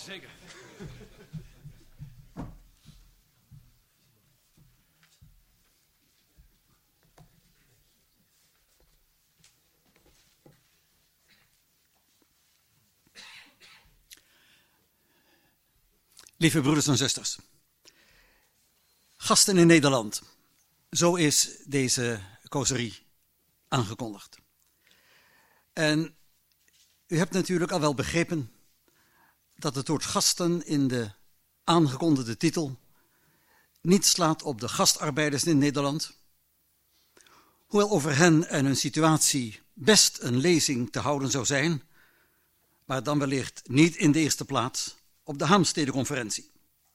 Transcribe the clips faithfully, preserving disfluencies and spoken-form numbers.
zeker. Lieve broeders en zusters, gasten in Nederland, zo is deze causerie aangekondigd. En u hebt natuurlijk al wel begrepen dat het woord gasten in de aangekondigde titel niet slaat op de gastarbeiders in Nederland, hoewel over hen en hun situatie best een lezing te houden zou zijn, maar dan wellicht niet in de eerste plaats op de Haemstede-conferentie.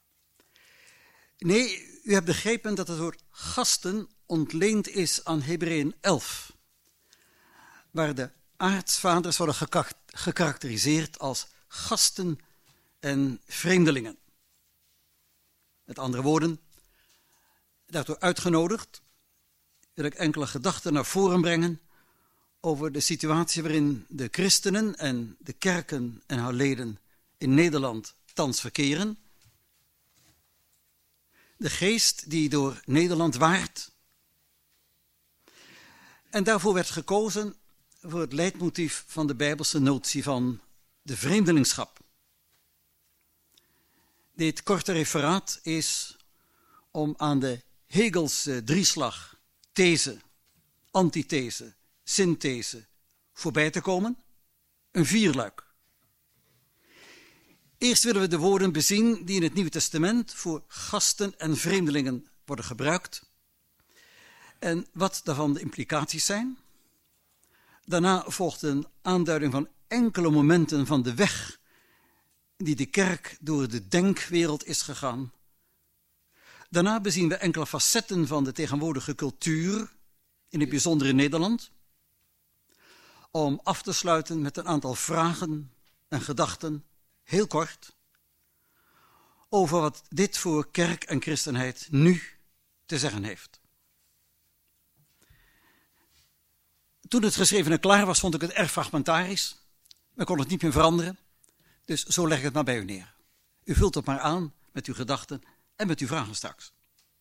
Nee, u hebt begrepen dat het woord gasten ontleend is aan Hebreeën elf, waar de aartsvaders worden gekarakteriseerd als gasten en vreemdelingen. Met andere woorden, daartoe uitgenodigd wil ik enkele gedachten naar voren brengen over de situatie waarin de christenen en de kerken en haar leden in Nederland thans verkeren. De geest die door Nederland waart. En daarvoor werd gekozen voor het leidmotief van de Bijbelse notie van de vreemdelingschap. Dit korte referaat is om aan de Hegelse drieslag these, antithese, synthese voorbij te komen, een vierluik. Eerst willen we de woorden bezien die in het Nieuwe Testament voor gasten en vreemdelingen worden gebruikt en wat daarvan de implicaties zijn. Daarna volgt een aanduiding van enkele momenten van de weg die de kerk door de denkwereld is gegaan. Daarna bezien we enkele facetten van de tegenwoordige cultuur, in het bijzonder in Nederland, om af te sluiten met een aantal vragen en gedachten, heel kort, over wat dit voor kerk en christenheid nu te zeggen heeft. Toen het geschrevene klaar was, vond ik het erg fragmentarisch. Men kon het niet meer veranderen, dus zo leg ik het maar bij u neer. U vult het maar aan met uw gedachten en met uw vragen straks.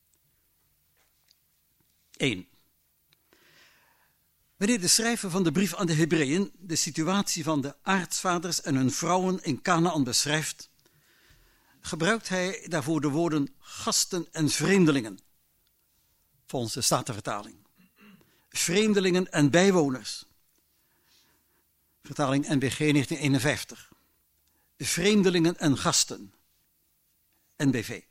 één. Wanneer de schrijver van de brief aan de Hebreeën de situatie van de aartsvaders en hun vrouwen in Kanaän beschrijft, gebruikt hij daarvoor de woorden gasten en vreemdelingen, volgens de Statenvertaling. Vreemdelingen en bijwoners, vertaling N B G negentien eenenvijftig. Vreemdelingen en gasten, N B V.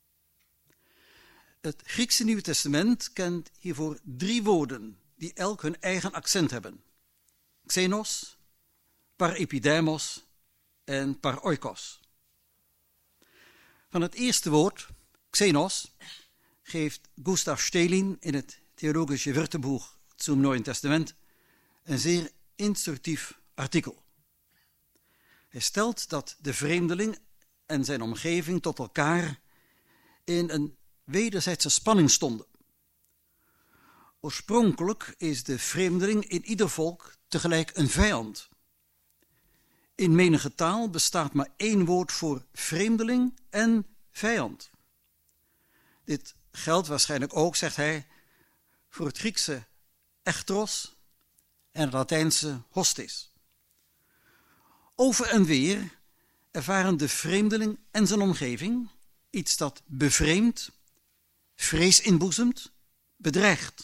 Het Griekse Nieuwe Testament kent hiervoor drie woorden die elk hun eigen accent hebben. Xenos, parepideimos en paroikos. Van het eerste woord, xenos, geeft Gustav Stelin in het Theologische Wörterbuch zum Neuen Testament een zeer instructief artikel. Hij stelt dat de vreemdeling en zijn omgeving tot elkaar in een wederzijdse spanning stonden. Oorspronkelijk is de vreemdeling in ieder volk tegelijk een vijand. In menige taal bestaat maar één woord voor vreemdeling en vijand. Dit geldt waarschijnlijk ook, zegt hij, voor het Griekse echtros en het Latijnse hostis. Over en weer ervaren de vreemdeling en zijn omgeving iets dat bevreemdt, vrees inboezemt, bedreigt.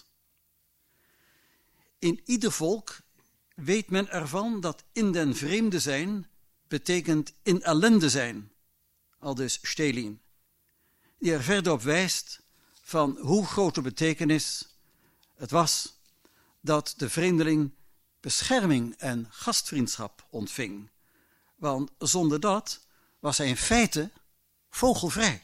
In ieder volk weet men ervan dat in den vreemde zijn betekent in ellende zijn, aldus Stelin, die er verder op wijst van hoe grote betekenis het was dat de vreemdeling bescherming en gastvriendschap ontving, want zonder dat was hij in feite vogelvrij.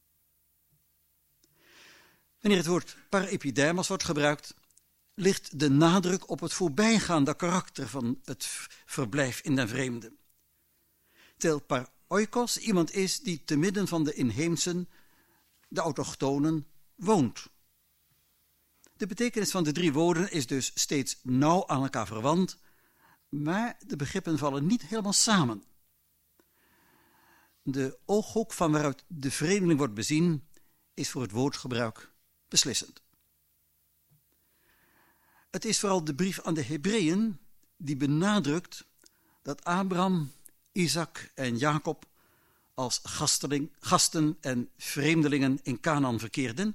Wanneer het woord parepideimos wordt gebruikt, ligt de nadruk op het voorbijgaande karakter van het verblijf in den vreemde. Terwijl paroikos iemand is die te midden van de inheemsen, de autochtonen, woont. De betekenis van de drie woorden is dus steeds nauw aan elkaar verwant, maar de begrippen vallen niet helemaal samen. De ooghoek van waaruit de vreemdeling wordt bezien is voor het woordgebruik beslissend. Het is vooral de brief aan de Hebreeën die benadrukt dat Abraham, Isaac en Jacob als gasteling, gasten en vreemdelingen in Canaan verkeerden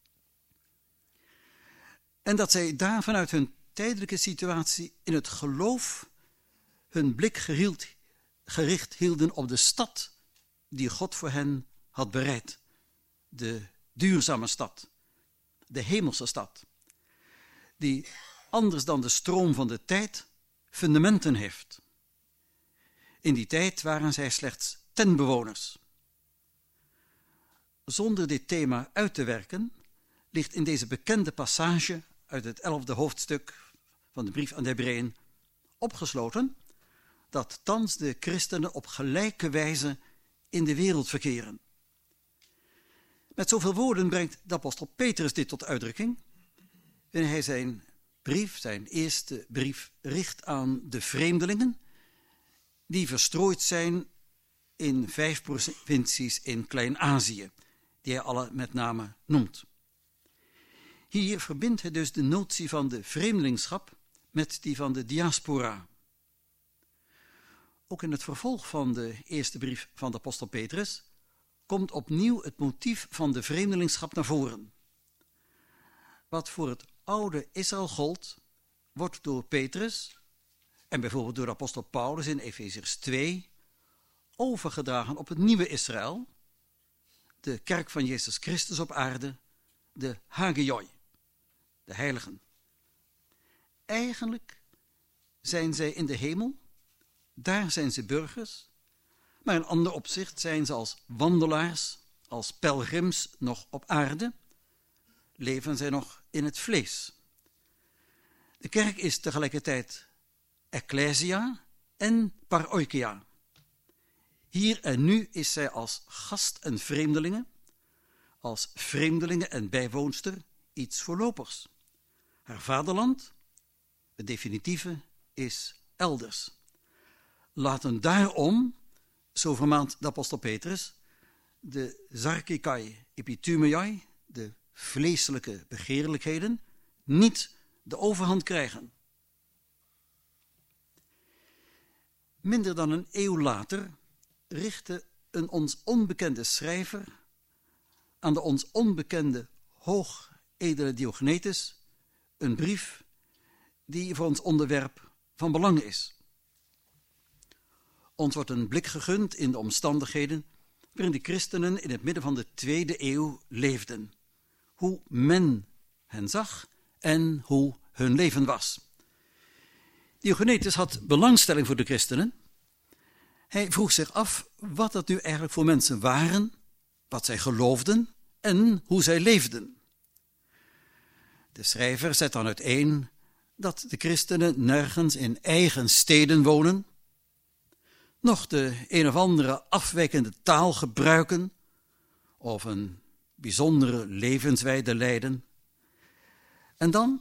en dat zij daar vanuit hun tijdelijke situatie in het geloof hun blik gericht, gericht hielden op de stad die God voor hen had bereid. De duurzame stad, de hemelse stad, die anders dan de stroom van de tijd fundamenten heeft. In die tijd waren zij slechts tentbewoners. Zonder dit thema uit te werken, ligt in deze bekende passage uit het elfde hoofdstuk van de brief aan de Hebreeën opgesloten dat thans de christenen op gelijke wijze in de wereld verkeren. Met zoveel woorden brengt de apostel Petrus dit tot uitdrukking wanneer hij zijn brief, zijn eerste brief, richt aan de vreemdelingen die verstrooid zijn in vijf provincies in Klein-Azië, die hij alle met name noemt. Hier verbindt hij dus de notie van de vreemdelingschap met die van de diaspora. Ook in het vervolg van de eerste brief van de apostel Petrus komt opnieuw het motief van de vreemdelingschap naar voren. Wat voor het oude Israël gold, wordt door Petrus en bijvoorbeeld door de apostel Paulus in Efeziërs twee overgedragen op het nieuwe Israël, de kerk van Jezus Christus op aarde, de Hagioi, de heiligen. Eigenlijk zijn zij in de hemel, daar zijn ze burgers, maar in ander opzicht zijn ze als wandelaars, als pelgrims nog op aarde, leven zij nog in het vlees. De kerk is tegelijkertijd ecclesia en paroikia. Hier en nu is zij als gast en vreemdelingen, als vreemdelingen en bijwoonster iets voorlopigs. Haar vaderland, het definitieve, is elders. Laten daarom, zo vermaant de apostel Petrus, de sarkikai epithumeiai, de vleeselijke begeerlijkheden, niet de overhand krijgen. Minder dan een eeuw later richtte een ons onbekende schrijver aan de ons onbekende hoogedele Diogenetus een brief die voor ons onderwerp van belang is. Ons wordt een blik gegund in de omstandigheden waarin de christenen in het midden van de tweede eeuw leefden. Hoe men hen zag en hoe hun leven was. Diogenetus had belangstelling voor de christenen. Hij vroeg zich af wat dat nu eigenlijk voor mensen waren, wat zij geloofden en hoe zij leefden. De schrijver zet dan uiteen dat de christenen nergens in eigen steden wonen, nog de een of andere afwijkende taal gebruiken of een bijzondere levenswijze leiden. En dan,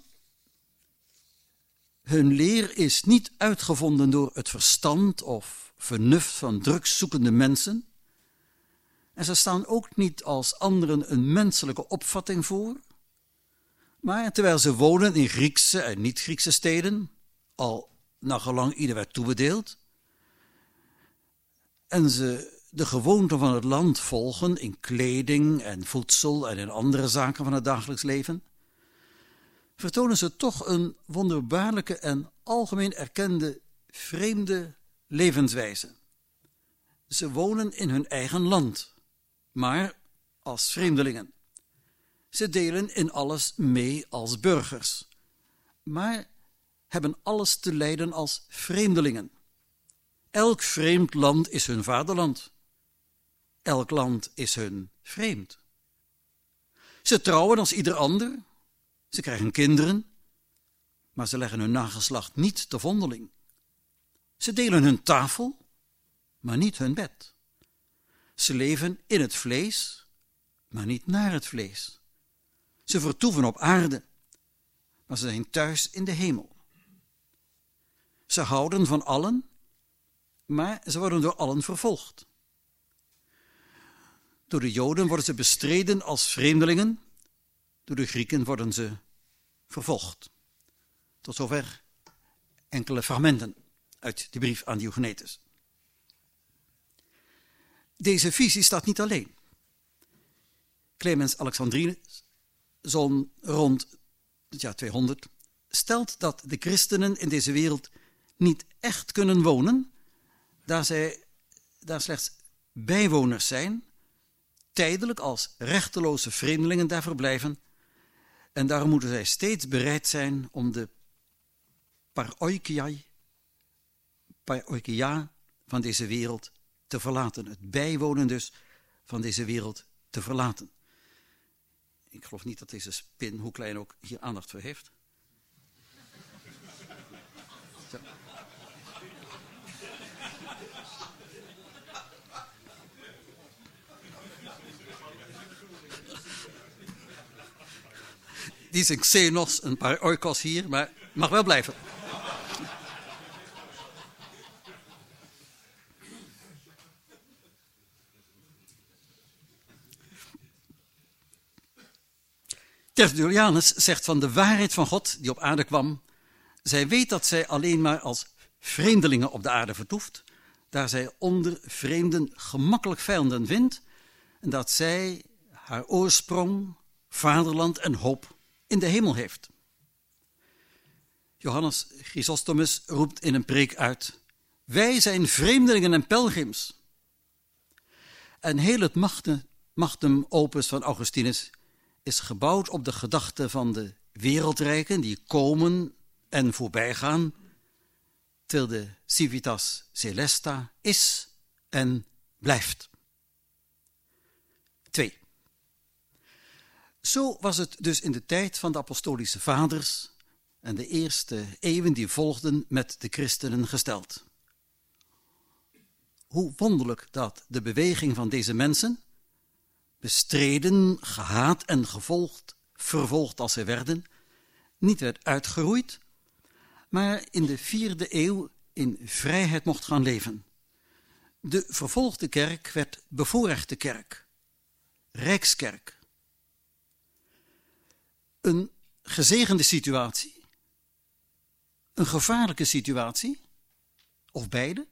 hun leer is niet uitgevonden door het verstand of vernuft van drugszoekende mensen. En ze staan ook niet als anderen een menselijke opvatting voor. Maar terwijl ze wonen in Griekse en niet-Griekse steden, al naar gelang ieder werd toebedeeld, en ze de gewoonten van het land volgen in kleding en voedsel en in andere zaken van het dagelijks leven, vertonen ze toch een wonderbaarlijke en algemeen erkende vreemde levenswijze. Ze wonen in hun eigen land, maar als vreemdelingen. Ze delen in alles mee als burgers, maar hebben alles te lijden als vreemdelingen. Elk vreemd land is hun vaderland. Elk land is hun vreemd. Ze trouwen als ieder ander. Ze krijgen kinderen, maar ze leggen hun nageslacht niet te vondeling. Ze delen hun tafel, maar niet hun bed. Ze leven in het vlees, maar niet naar het vlees. Ze vertoeven op aarde, maar ze zijn thuis in de hemel. Ze houden van allen, maar ze worden door allen vervolgd. Door de Joden worden ze bestreden als vreemdelingen. Door de Grieken worden ze vervolgd. Tot zover enkele fragmenten uit de brief aan Diogenetus. Deze visie staat niet alleen. Clemens Alexandrinus, zo'n rond het jaar tweehonderd, stelt dat de christenen in deze wereld niet echt kunnen wonen, daar zij daar slechts bijwoners zijn, tijdelijk als rechteloze vreemdelingen daar verblijven, en daarom moeten zij steeds bereid zijn om de paroikiai, paroikia van deze wereld te verlaten. Het bijwonen dus van deze wereld te verlaten. Ik geloof niet dat deze spin, hoe klein ook, hier aandacht voor heeft. Zo. Die is een xenos, een paar oikos hier, maar mag wel blijven. Tertullianus zegt van de waarheid van God die op aarde kwam: zij weet dat zij alleen maar als vreemdelingen op de aarde vertoeft, daar zij onder vreemden gemakkelijk vijanden vindt, en dat zij haar oorsprong, vaderland en hoop in de hemel heeft. Johannes Chrysostomus roept in een preek uit: wij zijn vreemdelingen en pelgrims. En heel het Magnum Opus van Augustinus is gebouwd op de gedachte van de wereldrijken die komen en voorbij gaan, terwijl de Civitas Celesta is en blijft. twee. Zo was het dus in de tijd van de apostolische vaders en de eerste eeuwen die volgden met de christenen gesteld. Hoe wonderlijk dat de beweging van deze mensen, bestreden, gehaat en gevolgd, vervolgd als zij werden, niet werd uitgeroeid, maar in de vierde eeuw in vrijheid mocht gaan leven. De vervolgde kerk werd bevoorrechte kerk, rijkskerk. Een gezegende situatie, een gevaarlijke situatie, of beide.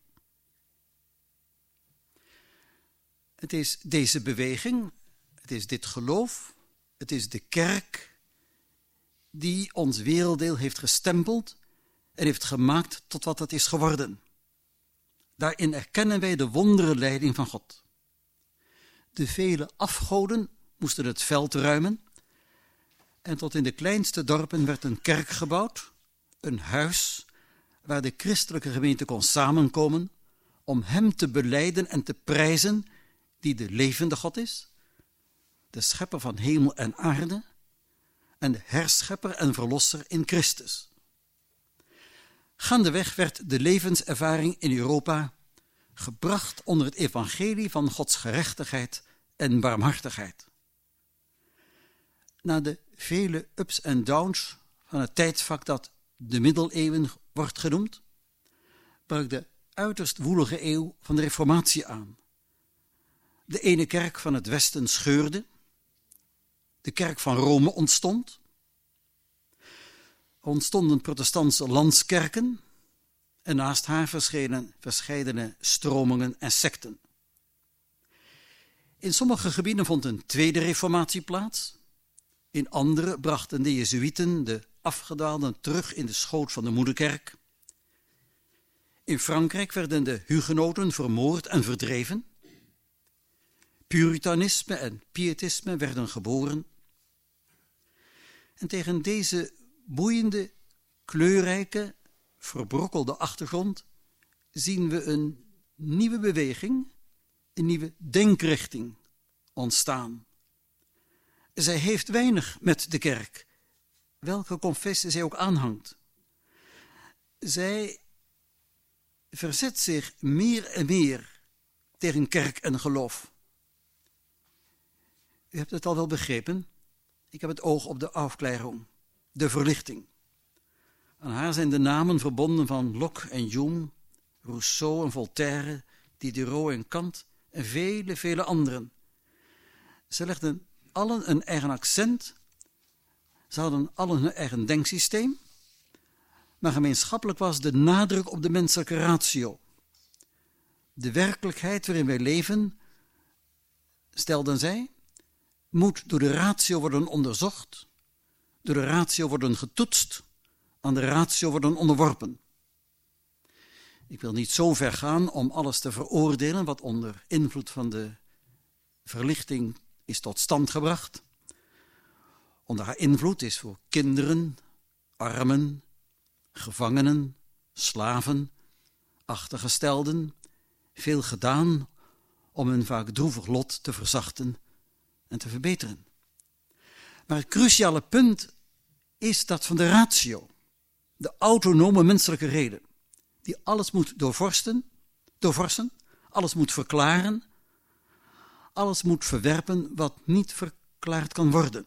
Het is deze beweging, het is dit geloof, het is de kerk die ons werelddeel heeft gestempeld en heeft gemaakt tot wat het is geworden. Daarin erkennen wij de wonderenleiding van God. De vele afgoden moesten het veld ruimen en tot in de kleinste dorpen werd een kerk gebouwd, een huis waar de christelijke gemeente kon samenkomen om hem te belijden en te prijzen die de levende God is, de schepper van hemel en aarde en de herschepper en verlosser in Christus. Gaandeweg werd de levenservaring in Europa gebracht onder het evangelie van Gods gerechtigheid en barmhartigheid. Na de vele ups en downs van het tijdvak dat de middeleeuwen wordt genoemd, brak de uiterst woelige eeuw van de reformatie aan. De ene kerk van het westen scheurde, de kerk van Rome ontstond, er ontstonden protestantse landskerken en naast haar verschenen verscheidene stromingen en secten. In sommige gebieden vond een tweede reformatie plaats, in andere brachten de Jezuïeten de afgedwaalden terug in de schoot van de moederkerk. In Frankrijk werden de hugenoten vermoord en verdreven. Puritanisme en pietisme werden geboren. En tegen deze boeiende, kleurrijke, verbrokkelde achtergrond zien we een nieuwe beweging, een nieuwe denkrichting ontstaan. Zij heeft weinig met de kerk, welke confessie zij ook aanhangt. Zij verzet zich meer en meer tegen kerk en geloof. U hebt het al wel begrepen. Ik heb het oog op de Aufklärung, de verlichting. Aan haar zijn de namen verbonden van Locke en Hume, Rousseau en Voltaire, Diderot en Kant en vele, vele anderen. Ze legden allen een eigen accent. Ze hadden allen hun eigen denksysteem. Maar gemeenschappelijk was de nadruk op de menselijke ratio. De werkelijkheid waarin wij leven, stelden zij, moet door de ratio worden onderzocht, door de ratio worden getoetst, aan de ratio worden onderworpen. Ik wil niet zo ver gaan om alles te veroordelen wat onder invloed van de verlichting is tot stand gebracht. Onder haar invloed is voor kinderen, armen, gevangenen, slaven, achtergestelden veel gedaan om hun vaak droevig lot te verzachten en te verbeteren. Maar het cruciale punt is dat van de ratio, de autonome menselijke reden, die alles moet doorvorsten, doorvorsen, alles moet verklaren, alles moet verwerpen wat niet verklaard kan worden.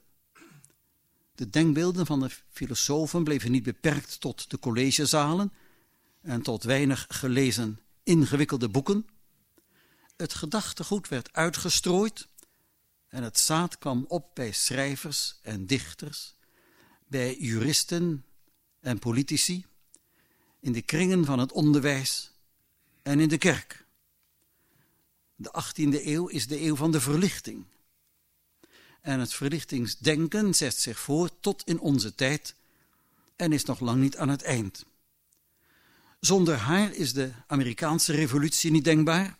De denkbeelden van de filosofen bleven niet beperkt tot de collegezalen en tot weinig gelezen ingewikkelde boeken. Het gedachtegoed werd uitgestrooid en het zaad kwam op bij schrijvers en dichters, bij juristen en politici, in de kringen van het onderwijs en in de kerk. De achttiende eeuw is de eeuw van de verlichting. En het verlichtingsdenken zet zich voort tot in onze tijd en is nog lang niet aan het eind. Zonder haar is de Amerikaanse revolutie niet denkbaar,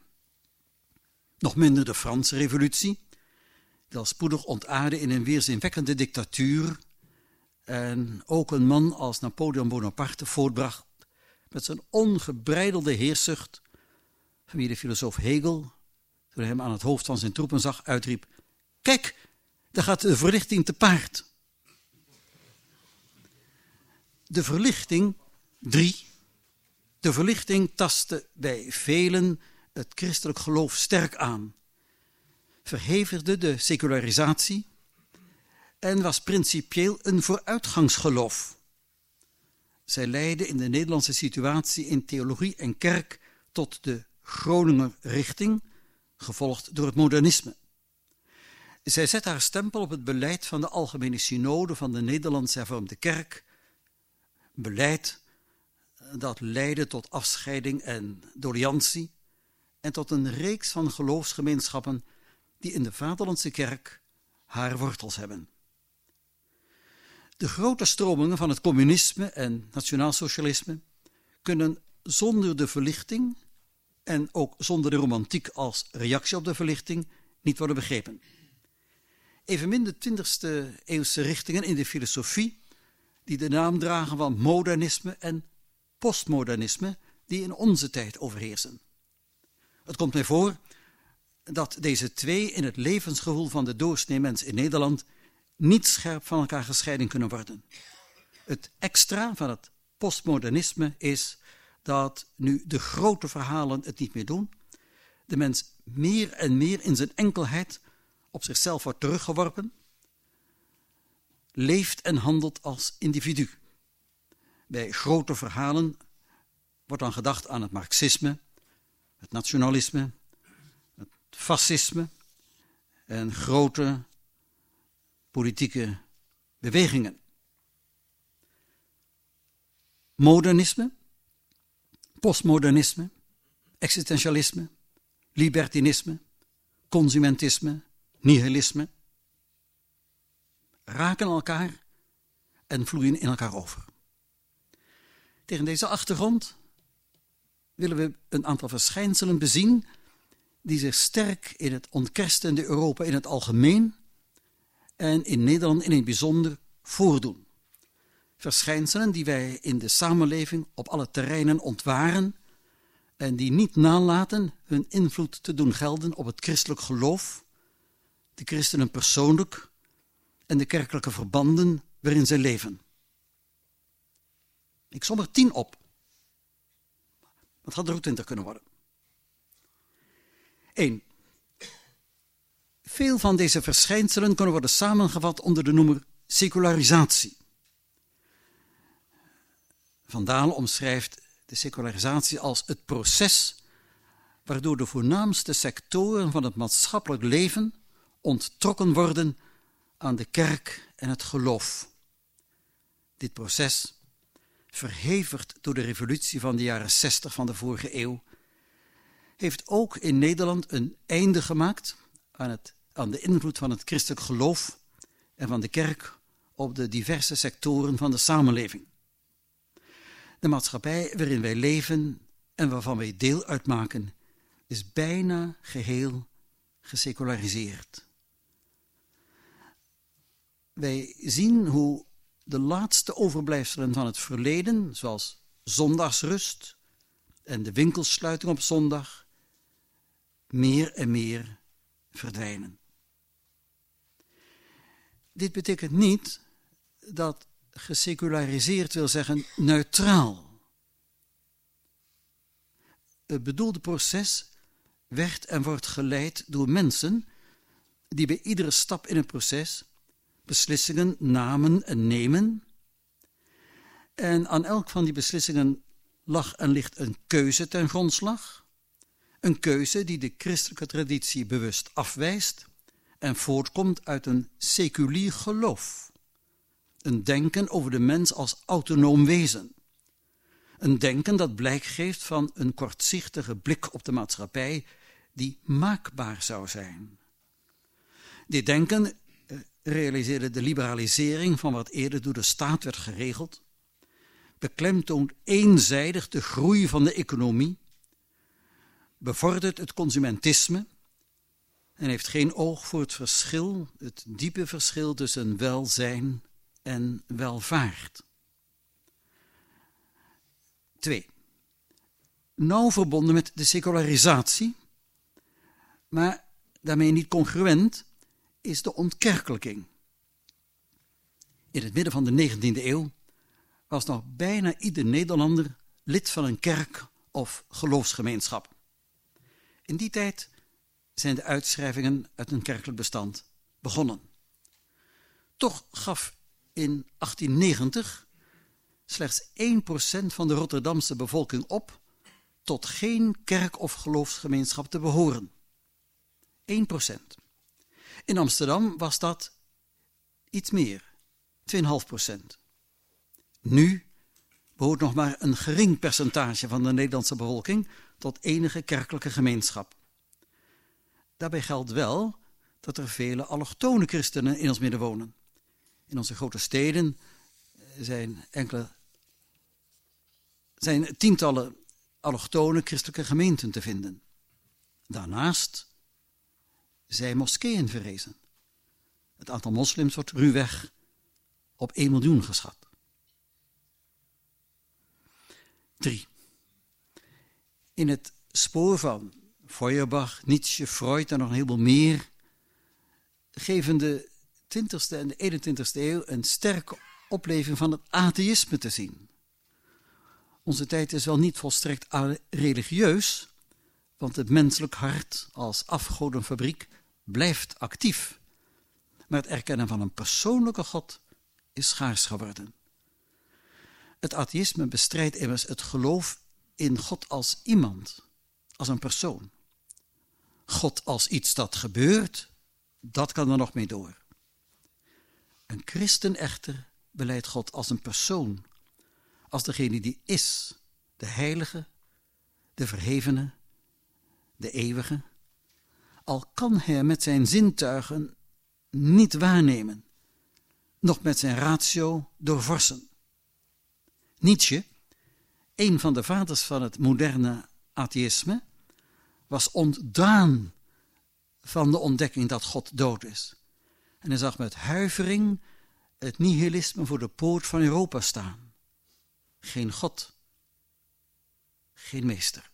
nog minder de Franse revolutie, die al spoedig ontaarde in een weerzinwekkende dictatuur en ook een man als Napoleon Bonaparte voortbracht met zijn ongebreidelde heerszucht, van wie de filosoof Hegel, toen hij hem aan het hoofd van zijn troepen zag, uitriep: "Kijk, daar gaat de verlichting te paard." De verlichting, drie, de verlichting tastte bij velen het christelijk geloof sterk aan, verhevigde de secularisatie en was principieel een vooruitgangsgeloof. Zij leidde in de Nederlandse situatie in theologie en kerk tot de Groninger richting, gevolgd door het modernisme. Zij zet haar stempel op het beleid van de Algemene Synode van de Nederlandse Hervormde Kerk, beleid dat leidde tot afscheiding en doleantie en tot een reeks van geloofsgemeenschappen die in de Vaderlandse Kerk haar wortels hebben. De grote stromingen van het communisme en nationaalsocialisme kunnen zonder de verlichting en ook zonder de romantiek als reactie op de verlichting niet worden begrepen. Evenmin de twintigste eeuwse richtingen in de filosofie die de naam dragen van modernisme en postmodernisme die in onze tijd overheersen. Het komt mij voor dat deze twee in het levensgevoel van de doorsnee mens in Nederland niet scherp van elkaar gescheiden kunnen worden. Het extra van het postmodernisme is dat nu de grote verhalen het niet meer doen, de mens meer en meer in zijn enkelheid op zichzelf wordt teruggeworpen, leeft en handelt als individu. Bij grote verhalen wordt dan gedacht aan het marxisme, het nationalisme, het fascisme en grote politieke bewegingen. Modernisme, postmodernisme, existentialisme, libertinisme, consumentisme, nihilisme raken elkaar en vloeien in elkaar over. Tegen deze achtergrond willen we een aantal verschijnselen bezien die zich sterk in het ontkerstende Europa in het algemeen en in Nederland in het bijzonder voordoen. Verschijnselen die wij in de samenleving op alle terreinen ontwaren en die niet nalaten hun invloed te doen gelden op het christelijk geloof, de christenen persoonlijk en de kerkelijke verbanden waarin zij leven. Ik som er tien op. Dat had er ook twintig kunnen worden. Eén. Veel van deze verschijnselen kunnen worden samengevat onder de noemer secularisatie. Van Dalen omschrijft de secularisatie als het proces waardoor de voornaamste sectoren van het maatschappelijk leven onttrokken worden aan de kerk en het geloof. Dit proces, verhevigd door de revolutie van de jaren zestig van de vorige eeuw, heeft ook in Nederland een einde gemaakt aan, het, aan de invloed van het christelijk geloof en van de kerk op de diverse sectoren van de samenleving. De maatschappij waarin wij leven en waarvan wij deel uitmaken, is bijna geheel geseculariseerd. Wij zien hoe de laatste overblijfselen van het verleden, zoals zondagsrust en de winkelsluiting op zondag, meer en meer verdwijnen. Dit betekent niet dat geseculariseerd wil zeggen neutraal. Het bedoelde proces werd en wordt geleid door mensen die bij iedere stap in het proces beslissingen namen en nemen. En aan elk van die beslissingen lag en ligt een keuze ten grondslag. Een keuze die de christelijke traditie bewust afwijst en voortkomt uit een seculier geloof. Een denken over de mens als autonoom wezen. Een denken dat blijk geeft van een kortzichtige blik op de maatschappij die maakbaar zou zijn. Dit denken realiseerde de liberalisering van wat eerder door de staat werd geregeld, beklemtoont eenzijdig de groei van de economie, bevordert het consumentisme en heeft geen oog voor het verschil, het diepe verschil tussen welzijn en welvaart. Twee. Nauw verbonden met de secularisatie, maar daarmee niet congruent, is de ontkerkelijking. In het midden van de negentiende eeuw was nog bijna ieder Nederlander lid van een kerk of geloofsgemeenschap. In die tijd zijn de uitschrijvingen uit een kerkelijk bestand begonnen. Toch gaf in achttien negentig slechts één procent van de Rotterdamse bevolking op tot geen kerk of geloofsgemeenschap te behoren. één procent. In Amsterdam was dat iets meer, twee komma vijf procent. Nu behoort nog maar een gering percentage van de Nederlandse bevolking tot enige kerkelijke gemeenschap. Daarbij geldt wel dat er vele allochtone christenen in ons midden wonen. In onze grote steden zijn enkele zijn tientallen allochtone christelijke gemeenten te vinden. Daarnaast zijn moskeeën verrezen. Het aantal moslims wordt ruwweg op één miljoen geschat. Drie. In het spoor van Feuerbach, Nietzsche, Freud en nog een heleboel meer geven de twintigste en de eenentwintigste eeuw een sterke opleving van het atheïsme te zien. Onze tijd is wel niet volstrekt religieus, want het menselijk hart als afgodenfabriek blijft actief. Maar het erkennen van een persoonlijke God is schaars geworden. Het atheïsme bestrijdt immers het geloof in God als iemand, als een persoon. God als iets dat gebeurt, dat kan er nog mee door. Een christen echter belijdt God als een persoon, als degene die is, de heilige, de verhevene, de eeuwige, al kan hij met zijn zintuigen niet waarnemen, noch met zijn ratio doorvorsen. Nietzsche, een van de vaders van het moderne atheïsme, was ontdaan van de ontdekking dat God dood is. En hij zag met huivering het nihilisme voor de poort van Europa staan. Geen God, geen meester.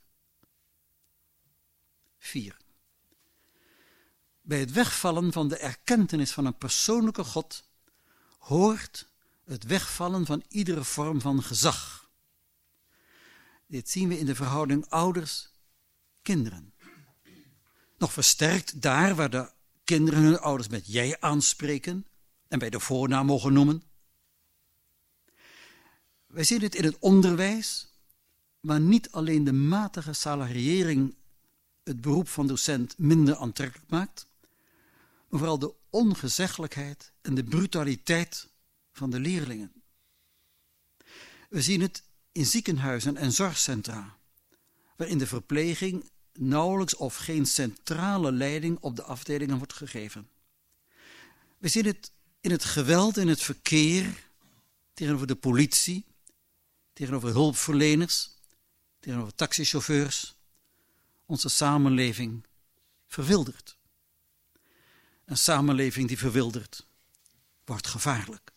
Vier. Bij het wegvallen van de erkentenis van een persoonlijke God hoort het wegvallen van iedere vorm van gezag. Dit zien we in de verhouding ouders-kinderen. Nog versterkt daar waar de kinderen hun ouders met jij aanspreken en bij de voornaam mogen noemen. Wij zien het in het onderwijs, waar niet alleen de matige salariering het beroep van docent minder aantrekkelijk maakt, maar vooral de ongezeggelijkheid en de brutaliteit van de leerlingen. We zien het in ziekenhuizen en zorgcentra, waarin de verpleging nauwelijks of geen centrale leiding op de afdelingen wordt gegeven. We zien het in het geweld in het verkeer, tegenover de politie, tegenover hulpverleners, tegenover taxichauffeurs. Onze samenleving verwildert. Een samenleving die verwildert, wordt gevaarlijk.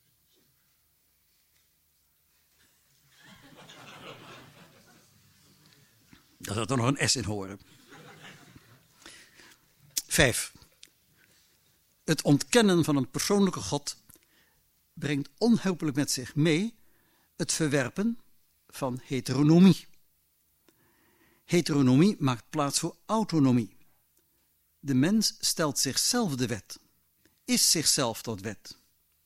Daar zou er nog een S in horen. Vijf. Het ontkennen van een persoonlijke God brengt onhelpelijk met zich mee het verwerpen van heteronomie. Heteronomie maakt plaats voor autonomie. De mens stelt zichzelf de wet, is zichzelf tot wet.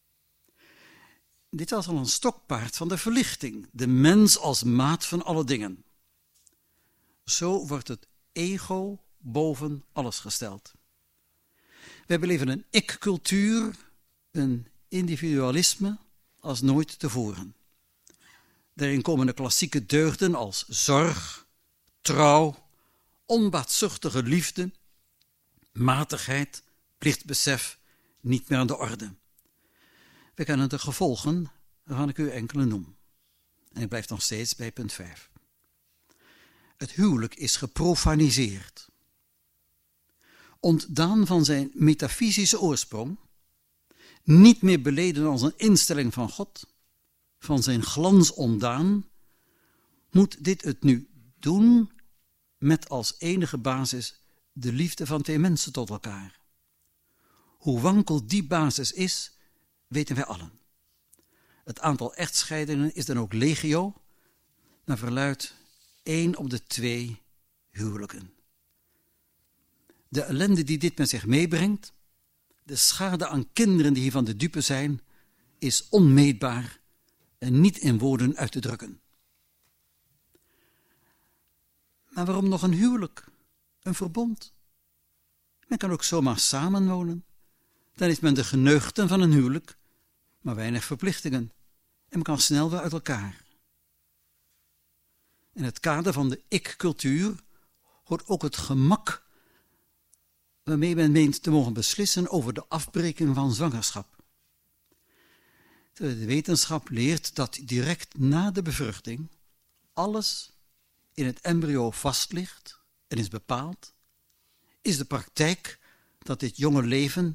Dit was al een stokpaard van de verlichting, de mens als maat van alle dingen. Zo wordt het ego boven alles gesteld. Wij beleven een ik-cultuur, een individualisme als nooit tevoren. Daarin komen de klassieke deugden als zorg, trouw, onbaatzuchtige liefde, matigheid, plichtbesef niet meer aan de orde. We kennen de gevolgen waarvan ik u enkele noem. En ik blijf nog steeds bij punt vijf. Het huwelijk is geprofaniseerd. Ontdaan van zijn metafysische oorsprong, niet meer beleden als een instelling van God, van zijn glans ontdaan, moet dit het nu doen met als enige basis de liefde van twee mensen tot elkaar. Hoe wankel die basis is, weten wij allen. Het aantal echtscheidingen is dan ook legio, naar verluidt één op de twee huwelijken. De ellende die dit met zich meebrengt, de schade aan kinderen die hiervan de dupe zijn, is onmeetbaar en niet in woorden uit te drukken. Maar waarom nog een huwelijk, een verbond? Men kan ook zomaar samenwonen. Dan is men de geneugten van een huwelijk, maar weinig verplichtingen. En men kan snel weer uit elkaar. In het kader van de ik-cultuur hoort ook het gemak waarmee men meent te mogen beslissen over de afbreking van zwangerschap. De wetenschap leert dat direct na de bevruchting alles in het embryo vast ligt en is bepaald, is de praktijk dat dit jonge leven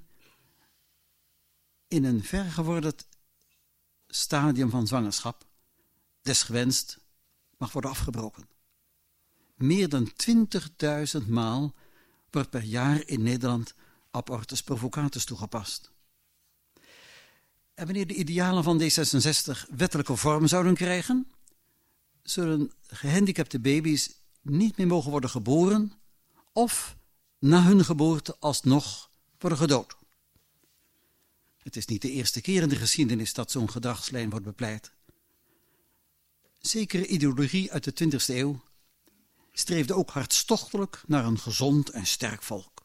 in een vergevorderd stadium van zwangerschap, desgewenst, mag worden afgebroken. Meer dan twintigduizend maal wordt per jaar in Nederland abortus provocatus toegepast. En wanneer de idealen van D zesenzestig wettelijke vorm zouden krijgen, zullen gehandicapte baby's niet meer mogen worden geboren of na hun geboorte alsnog worden gedood. Het is niet de eerste keer in de geschiedenis dat zo'n gedragslijn wordt bepleit. Zekere ideologie uit de twintigste eeuw streefde ook hartstochtelijk naar een gezond en sterk volk.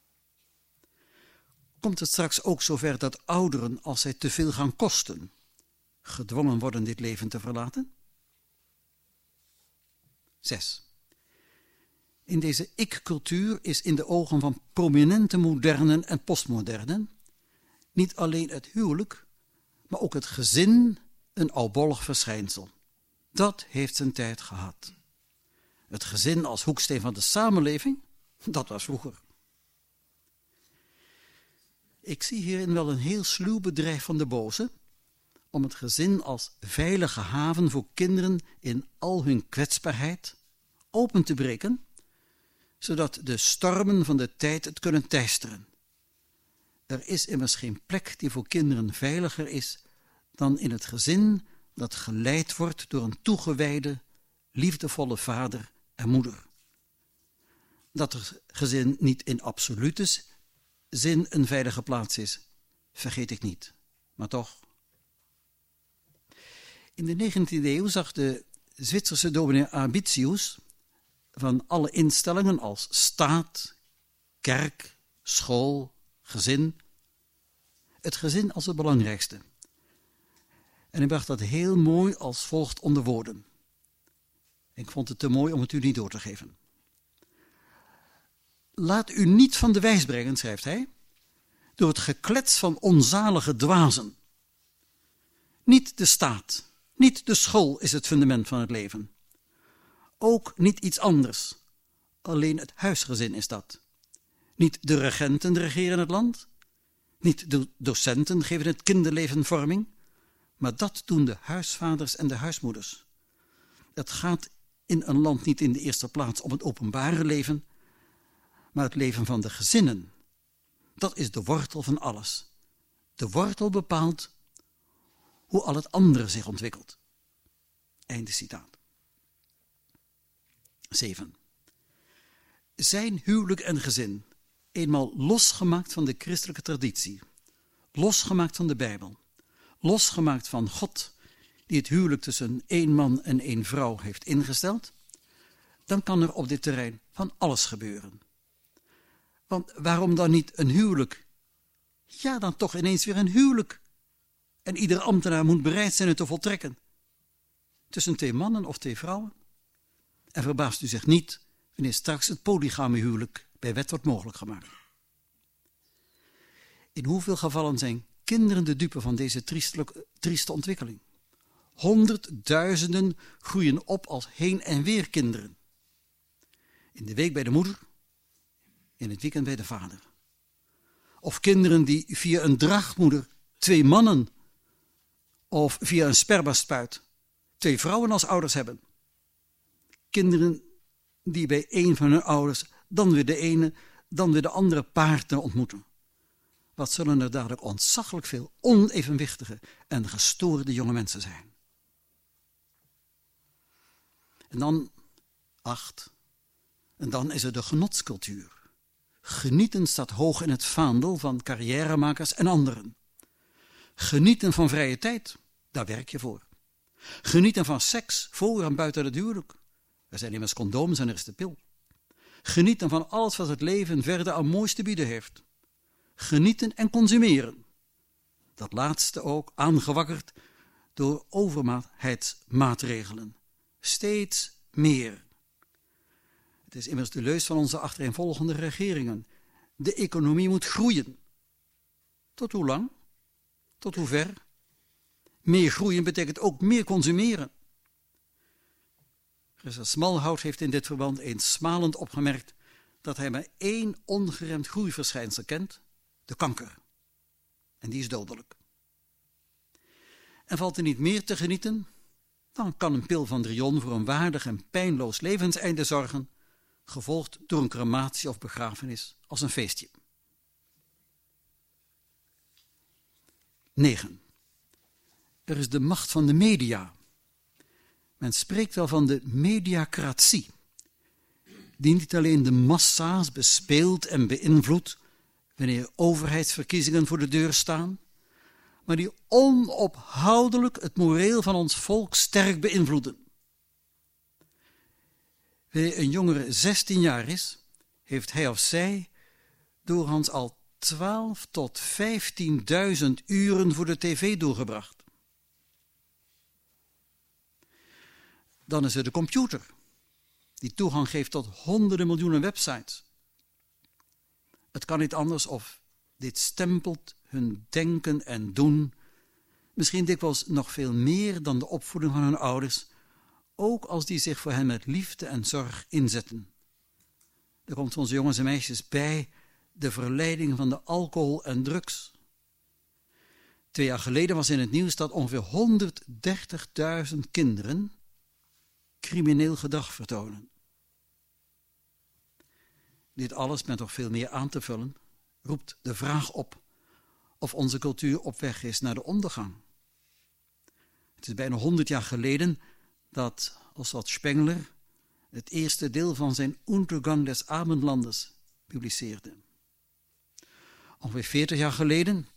Komt het straks ook zover dat ouderen, als zij te veel gaan kosten, gedwongen worden dit leven te verlaten? Zes. In deze ik-cultuur is in de ogen van prominente modernen en postmodernen niet alleen het huwelijk, maar ook het gezin een oudbollig verschijnsel. Dat heeft zijn tijd gehad. Het gezin als hoeksteen van de samenleving, dat was vroeger. Ik zie hierin wel een heel sluw bedrijf van de boze om het gezin als veilige haven voor kinderen in al hun kwetsbaarheid open te breken, zodat de stormen van de tijd het kunnen teisteren. Er is immers geen plek die voor kinderen veiliger is dan in het gezin dat geleid wordt door een toegewijde, liefdevolle vader en moeder. Dat het gezin niet in absolute zin een veilige plaats is, vergeet ik niet. Maar toch. In de negentiende eeuw zag de Zwitserse dominee Arbitius van alle instellingen als staat, kerk, school, gezin. Het gezin als het belangrijkste. En hij bracht dat heel mooi als volgt onder woorden. Ik vond het te mooi om het u niet door te geven. Laat u niet van de wijs brengen, schrijft hij, door het geklets van onzalige dwazen. Niet de staat, niet de school is het fundament van het leven. Ook niet iets anders. Alleen het huisgezin is dat. Niet de regenten regeren het land. Niet de docenten geven het kinderleven vorming. Maar dat doen de huisvaders en de huismoeders. Het gaat in een land niet in de eerste plaats om het openbare leven, maar het leven van de gezinnen. Dat is de wortel van alles. De wortel bepaalt hoe al het andere zich ontwikkelt. Einde citaat. zeven. Zijn huwelijk en gezin eenmaal losgemaakt van de christelijke traditie, losgemaakt van de Bijbel, losgemaakt van God, die het huwelijk tussen één man en één vrouw heeft ingesteld, dan kan er op dit terrein van alles gebeuren. Want waarom dan niet een huwelijk? Ja, dan toch ineens weer een huwelijk. En ieder ambtenaar moet bereid zijn het te voltrekken. Tussen twee mannen of twee vrouwen. En verbaast u zich niet wanneer straks het polygame huwelijk bij wet wordt mogelijk gemaakt. In hoeveel gevallen zijn kinderen de dupe van deze trieste ontwikkeling? Honderdduizenden groeien op als heen- en weer kinderen. In de week bij de moeder, in het weekend bij de vader. Of kinderen die via een draagmoeder twee mannen of via een spermaspuit twee vrouwen als ouders hebben. Kinderen die bij een van hun ouders dan weer de ene, dan weer de andere partner ontmoeten. Wat zullen er dadelijk ontzaglijk veel onevenwichtige en gestoorde jonge mensen zijn. En dan, acht, en dan is er de genotscultuur. Genieten staat hoog in het vaandel van carrièremakers en anderen. Genieten van vrije tijd, daar werk je voor. Genieten van seks, voor en buiten het huwelijk. Er zijn immers condooms en er is de pil. Genieten van alles wat het leven verder aan moois te bieden heeft. Genieten en consumeren. Dat laatste ook aangewakkerd door overmaatheidsmaatregelen. Steeds meer. Het is immers de leus van onze achtereenvolgende regeringen. De economie moet groeien. Tot hoe lang? Tot hoe ver? Meer groeien betekent ook meer consumeren. Professor Smallhout heeft in dit verband eens smalend opgemerkt dat hij maar één ongeremd groeiverschijnsel kent, de kanker. En die is dodelijk. En valt er niet meer te genieten, dan kan een pil van Drion voor een waardig en pijnloos levenseinde zorgen, gevolgd door een crematie of begrafenis als een feestje. negen. Er is de macht van de media. Men spreekt wel van de mediacratie, die niet alleen de massa's bespeelt en beïnvloedt wanneer overheidsverkiezingen voor de deur staan, maar die onophoudelijk het moreel van ons volk sterk beïnvloeden. Wanneer een jongere zestien jaar is, heeft hij of zij doorgaans al twaalf tot vijftienduizend uren voor de tv doorgebracht. Dan is er de computer, die toegang geeft tot honderden miljoenen websites. Het kan niet anders of dit stempelt hun denken en doen, misschien dikwijls nog veel meer dan de opvoeding van hun ouders, ook als die zich voor hen met liefde en zorg inzetten. Er komt onze jongens en meisjes bij de verleiding van de alcohol en drugs. Twee jaar geleden was in het nieuws dat ongeveer honderddertigduizend kinderen crimineel gedrag vertonen. Dit alles met nog veel meer aan te vullen, roept de vraag op of onze cultuur op weg is naar de ondergang. Het is bijna honderd jaar geleden dat Oswald Spengler het eerste deel van zijn Untergang des Abendlandes publiceerde. Ongeveer veertig jaar geleden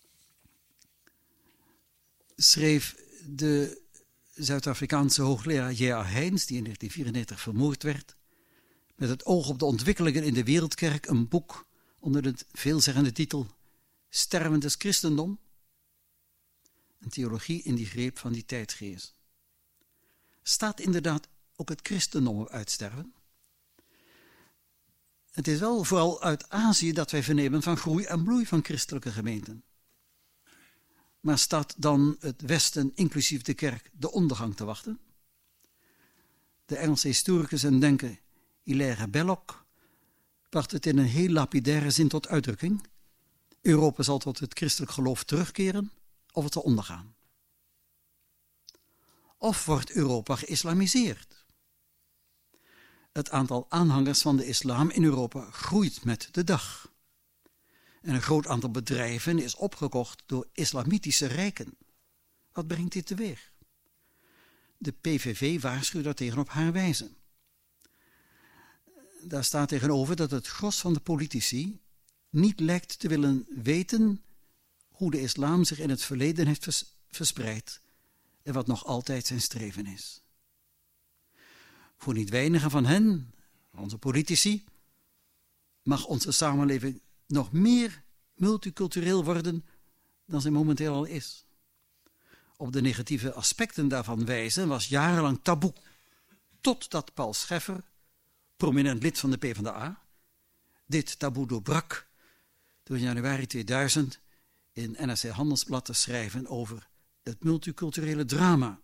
schreef de Zuid-Afrikaanse hoogleraar J A Heyns, die in negentien vierennegentig vermoord werd, met het oog op de ontwikkelingen in de wereldkerk een boek onder de veelzeggende titel Stervendes Christendom. Een theologie in die greep van die tijdgeest. Staat inderdaad ook het christendom op uitsterven? Het is wel vooral uit Azië dat wij vernemen van groei en bloei van christelijke gemeenten. Maar staat dan het Westen, inclusief de kerk, de ondergang te wachten? De Engelse historicus en denker Hilaire Belloc bracht het in een heel lapidaire zin tot uitdrukking. Europa zal tot het christelijk geloof terugkeren of het zal ondergaan. Of wordt Europa geïslamiseerd? Het aantal aanhangers van de islam in Europa groeit met de dag. En een groot aantal bedrijven is opgekocht door islamitische rijken. Wat brengt dit teweeg? De P V V waarschuwt daartegen op haar wijze. Daar staat tegenover dat het gros van de politici niet lijkt te willen weten hoe de islam zich in het verleden heeft vers- verspreid en wat nog altijd zijn streven is. Voor niet weinigen van hen, onze politici, mag onze samenleving nog meer multicultureel worden dan ze momenteel al is. Op de negatieve aspecten daarvan wijzen was jarenlang taboe, totdat Paul Scheffer, prominent lid van de PvdA, dit taboe doorbrak door in januari tweeduizend in N R C Handelsblad te schrijven over het multiculturele drama.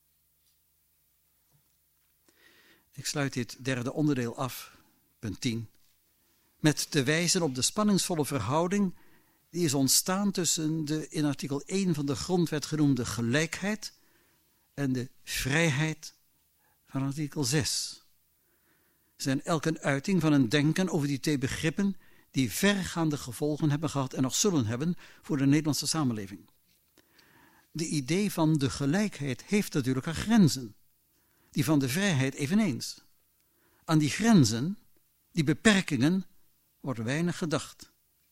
Ik sluit dit derde onderdeel af, punt tien, met te wijzen op de spanningsvolle verhouding die is ontstaan tussen de in artikel één van de grondwet genoemde gelijkheid en de vrijheid van artikel zes. Ze zijn elk een uiting van een denken over die twee begrippen die vergaande gevolgen hebben gehad en nog zullen hebben voor de Nederlandse samenleving. De idee van de gelijkheid heeft natuurlijk haar grenzen, die van de vrijheid eveneens. Aan die grenzen, die beperkingen, wordt weinig gedacht.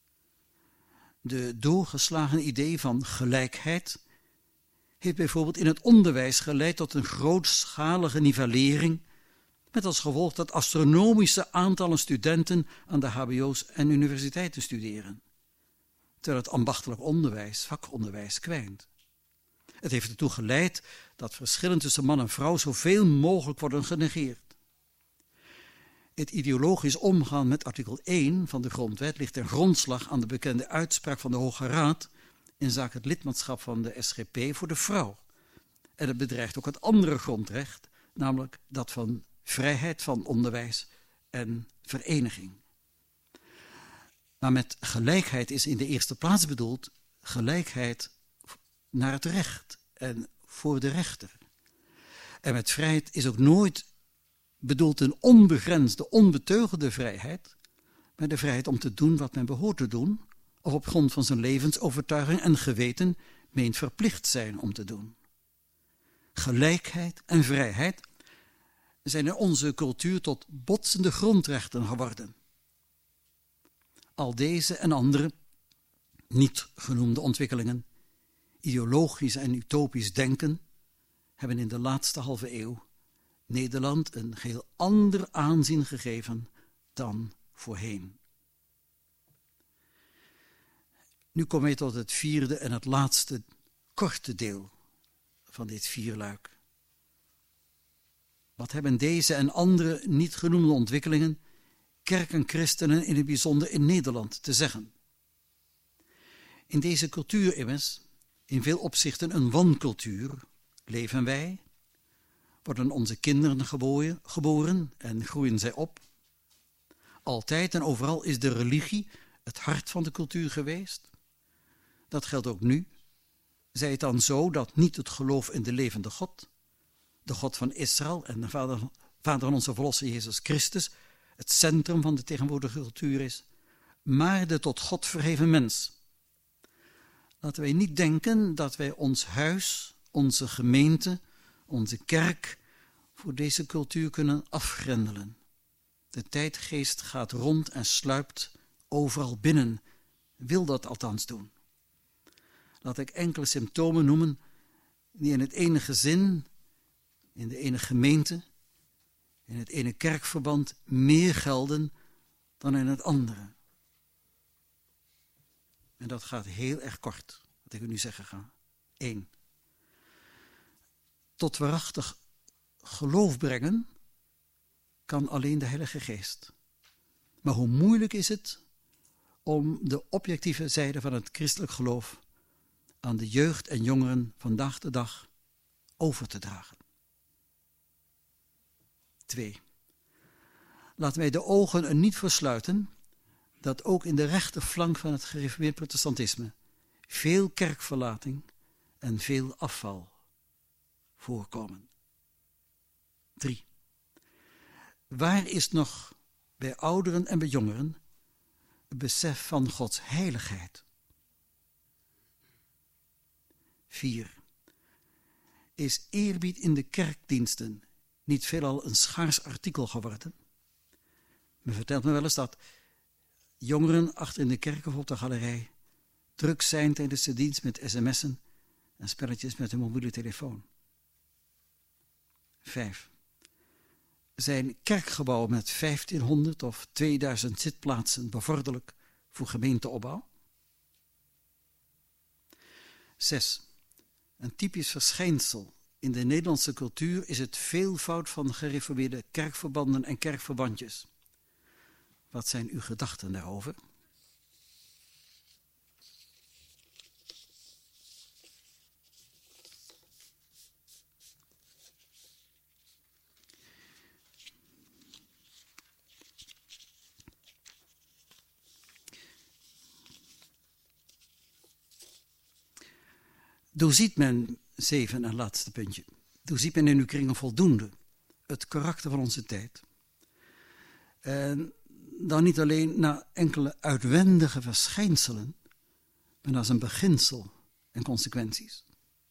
De doorgeslagen idee van gelijkheid heeft bijvoorbeeld in het onderwijs geleid tot een grootschalige nivellering, met als gevolg dat astronomische aantallen studenten aan de H B O's en universiteiten studeren, terwijl het ambachtelijk onderwijs, vakonderwijs, kwijnt. Het heeft ertoe geleid dat verschillen tussen man en vrouw zoveel mogelijk worden genegeerd. Het ideologisch omgaan met artikel één van de grondwet ligt ten grondslag aan de bekende uitspraak van de Hoge Raad in zaak het lidmaatschap van de S G P voor de vrouw. En het bedreigt ook het andere grondrecht, namelijk dat van vrijheid van onderwijs en vereniging. Maar met gelijkheid is in de eerste plaats bedoeld gelijkheid naar het recht en voor de rechter. En met vrijheid is ook nooit bedoeld een onbegrensde, onbeteugelde vrijheid, maar de vrijheid om te doen wat men behoort te doen, of op grond van zijn levensovertuiging en geweten meent verplicht zijn om te doen. Gelijkheid en vrijheid zijn in onze cultuur tot botsende grondrechten geworden. Al deze en andere, niet genoemde ontwikkelingen, ideologisch en utopisch denken, hebben in de laatste halve eeuw Nederland een geheel ander aanzien gegeven dan voorheen. Nu komen wij tot het vierde en het laatste korte deel van dit vierluik. Wat hebben deze en andere niet genoemde ontwikkelingen kerk en christenen in het bijzonder in Nederland te zeggen? In deze cultuur immers, in veel opzichten een wancultuur, leven wij, worden onze kinderen geboren, geboren en groeien zij op. Altijd en overal is de religie het hart van de cultuur geweest. Dat geldt ook nu. Zij het dan zo dat niet het geloof in de levende God, de God van Israël en de Vader, Vader van onze Verlosser Jezus Christus, het centrum van de tegenwoordige cultuur is, maar de tot God verheven mens. Laten wij niet denken dat wij ons huis, onze gemeente, onze kerk voor deze cultuur kunnen afgrendelen. De tijdgeest gaat rond en sluipt overal binnen, wil dat althans doen. Laat ik enkele symptomen noemen die in het ene gezin, in de ene gemeente, in het ene kerkverband meer gelden dan in het andere. dat gaat heel erg kort, wat ik u nu zeggen ga. Eén. Tot waarachtig geloof brengen kan alleen de Heilige Geest. Maar hoe moeilijk is het om de objectieve zijde van het christelijk geloof aan de jeugd en jongeren vandaag de dag over te dragen. Twee. Laten wij de ogen er niet voor sluiten dat ook in de rechterflank van het gereformeerd protestantisme veel kerkverlating en veel afval voorkomen. Drie. Waar is nog bij ouderen en bij jongeren het besef van Gods heiligheid? Vier. Is eerbied in de kerkdiensten niet veelal een schaars artikel geworden? Men vertelt me wel eens dat jongeren achter in de kerk of op de galerij druk zijn tijdens de dienst met sms'en en spelletjes met hun mobiele telefoon. Vijf. Zijn kerkgebouwen met vijftienhonderd of tweeduizend zitplaatsen bevorderlijk voor gemeenteopbouw? Zes. Een typisch verschijnsel in de Nederlandse cultuur is het veelvoud van gereformeerde kerkverbanden en kerkverbandjes. Wat zijn uw gedachten daarover? Doorziet men, zeven en laatste puntje, doorziet men in uw kringen voldoende het karakter van onze tijd. En dan niet alleen naar enkele uitwendige verschijnselen, maar naar zijn beginsel en consequenties.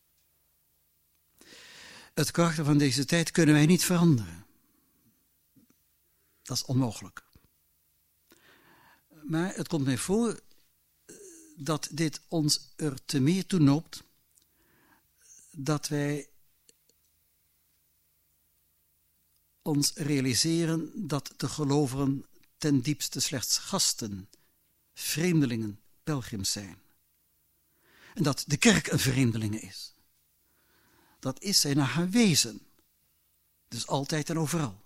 Het karakter van deze tijd kunnen wij niet veranderen. Dat is onmogelijk. Maar het komt mij voor dat dit ons er te meer toe noopt dat wij ons realiseren dat de gelovigen ten diepste slechts gasten, vreemdelingen, pelgrims zijn. En dat de kerk een vreemdeling is. Dat is zij naar haar wezen. Dus altijd en overal.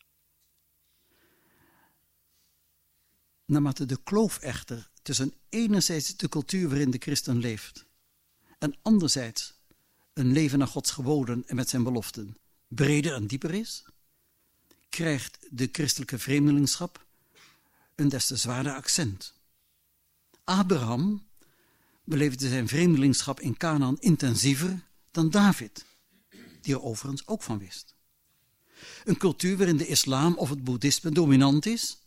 Naarmate de kloof echter tussen enerzijds de cultuur waarin de christen leeft en anderzijds een leven naar Gods geboden en met zijn beloften breder en dieper is, krijgt de christelijke vreemdelingschap een des te zwaarder accent. Abraham beleefde zijn vreemdelingschap in Canaan intensiever dan David, die er overigens ook van wist. Een cultuur waarin de islam of het boeddhisme dominant is,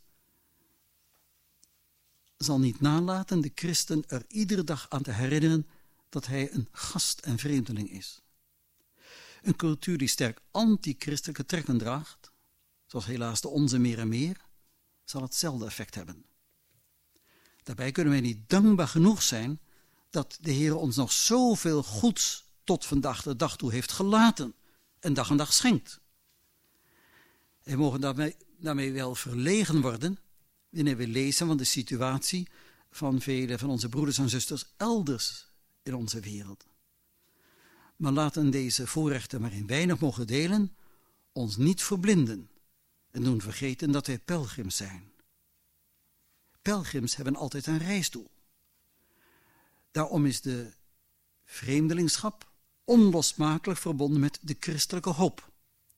zal niet nalaten de christen er iedere dag aan te herinneren dat hij een gast en vreemdeling is. Een cultuur die sterk anti-christelijke trekken draagt, zoals helaas de onze meer en meer, zal hetzelfde effect hebben. Daarbij kunnen wij niet dankbaar genoeg zijn dat de Heer ons nog zoveel goeds tot vandaag de dag toe heeft gelaten en dag en dag schenkt. En we mogen daarmee, daarmee wel verlegen worden wanneer we lezen van de situatie van vele van onze broeders en zusters elders in onze wereld. Maar laten deze voorrechten maar in weinig mogen delen, ons niet verblinden en doen vergeten dat wij pelgrims zijn. Pelgrims hebben altijd een reisdoel. Daarom is de vreemdelingschap onlosmakelijk verbonden met de christelijke hoop.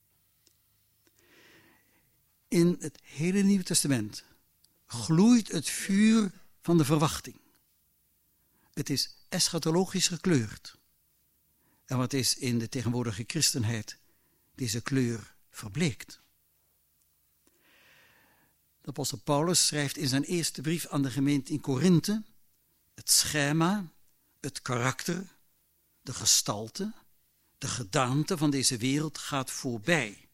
In het hele Nieuwe Testament gloeit het vuur van de verwachting. Het is eschatologisch gekleurd. En wat is in de tegenwoordige christenheid deze kleur verbleekt? De apostel Paulus schrijft in zijn eerste brief aan de gemeente in Korinthe het schema, het karakter, de gestalte, de gedaante van deze wereld gaat voorbij.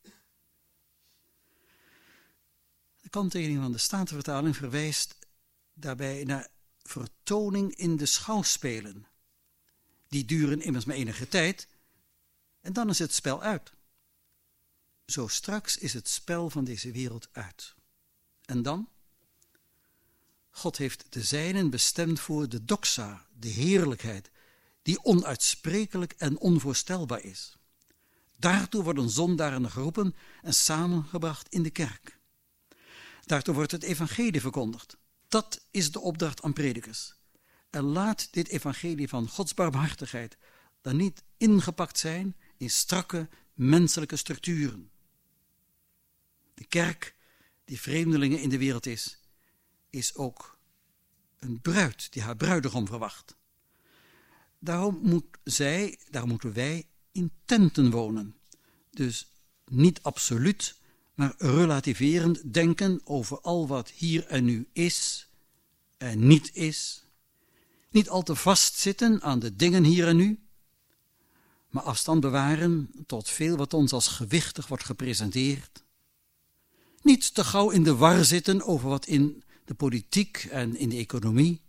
De kanttekening van de Statenvertaling verwijst daarbij naar vertoning in de schouwspelen. Die duren immers maar enige tijd en dan is het spel uit. Zo straks is het spel van deze wereld uit. En dan? God heeft de zijnen bestemd voor de doxa, de heerlijkheid, die onuitsprekelijk en onvoorstelbaar is. Daartoe worden zondaren geroepen en samengebracht in de kerk. Daartoe wordt het evangelie verkondigd. Dat is de opdracht aan predikers. En laat dit evangelie van Gods barmhartigheid dan niet ingepakt zijn in strakke menselijke structuren. De kerk, die vreemdelingen in de wereld is, is ook een bruid die haar bruidegom verwacht. Daarom moet zij, daarom moeten wij in tenten wonen. Dus niet absoluut, maar relativerend denken over al wat hier en nu is en niet is. Niet al te vastzitten aan de dingen hier en nu, maar afstand bewaren tot veel wat ons als gewichtig wordt gepresenteerd. Niet te gauw in de war zitten over wat in de politiek en in de economie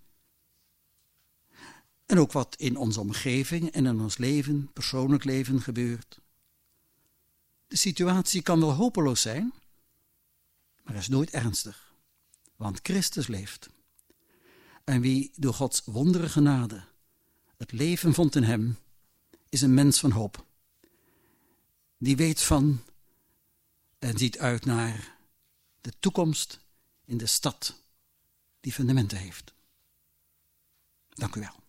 en ook wat in onze omgeving en in ons leven, persoonlijk leven, gebeurt. De situatie kan wel hopeloos zijn, maar is nooit ernstig, want Christus leeft. En wie door Gods wondere genade het leven vond in hem, is een mens van hoop. Die weet van en ziet uit naar de toekomst in de stad die fundamenten heeft. Dank u wel.